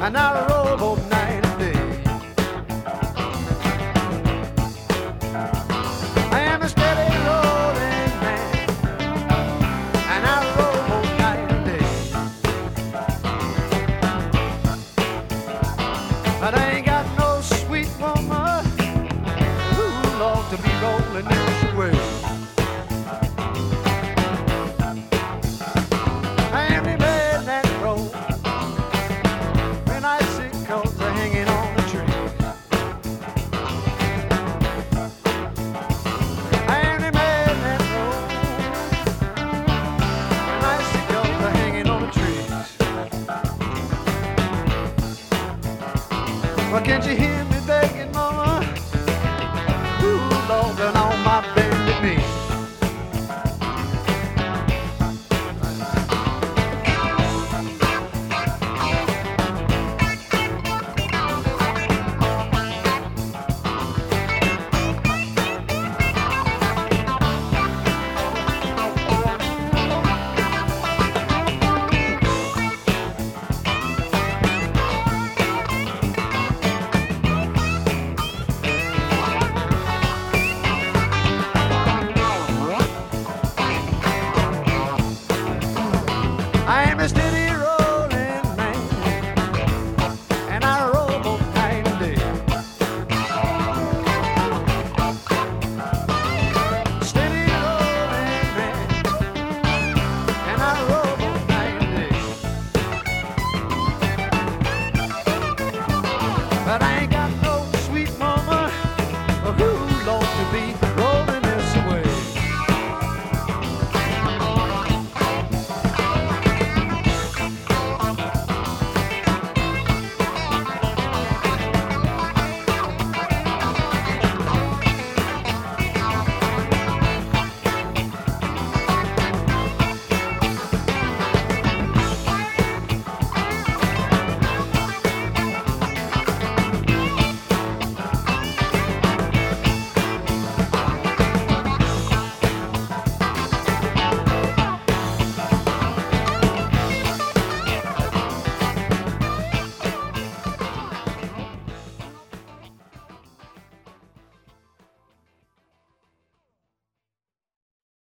and I roll both night and day. I am a steady rolling man, and I roll both night and day. But I ain't got no sweet woman who loves to be rolling this way. I am the man that rolls when I see coats are hanging on the tree. I am the man that rolls when I see coats are hanging on the trees. Well, can't you hear me begging, mama? Ooh, Lord, and on my bended knee. I am a steady